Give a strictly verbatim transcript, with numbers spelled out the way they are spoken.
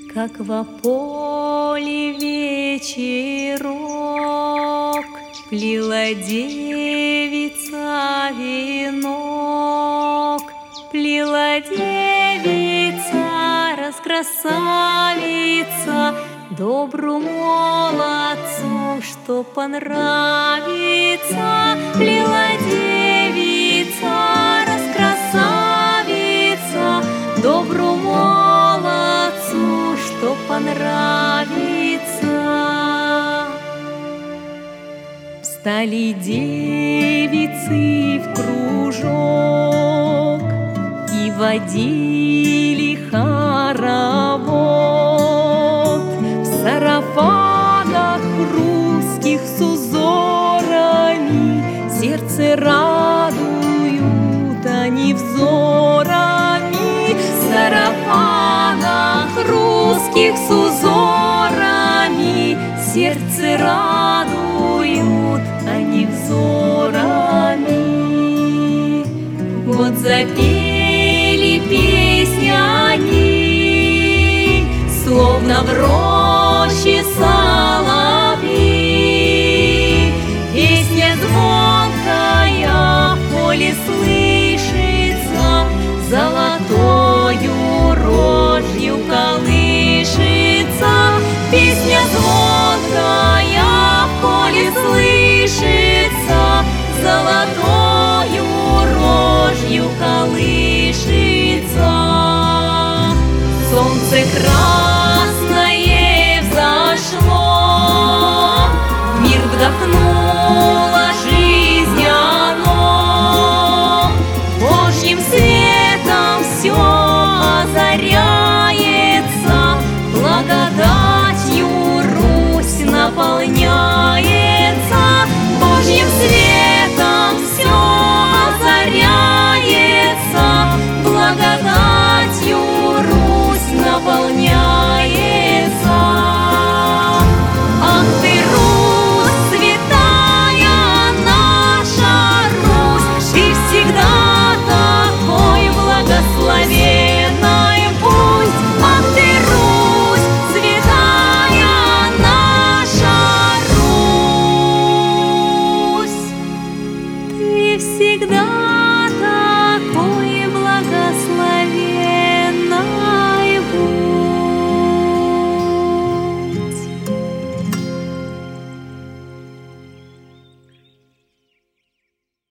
Как во поле вечерок плела девица венок, плела девица, раскрасавица, добру молодцу, что понравится. Плела девица, раскрасавица, добру молодцу, что понравится. Встали девицы в кружок и водили хоровод. В сарафанах русских с узорами сердце радуют они взорами. В сарафанах русских с узорами сердце радуют они взорами. Вот запели песни они, словно в роще соловьи. Песня звонкая в поле слышится, золотою рожью колышется. Песня звонкая в поле слышится, золотою рожью колышется. Солнце красное взошло, в мир вдохнуло жизнь оно. Божьим светом все озаряется, благодатью Русь наполняется. Божьим светом все озаряется, благодатью Русь наполняется. Ах ты, Русь, святая наша Русь, ты всегда такой благословенной пусть. Ах ты, Русь, святая наша Русь, ты всегда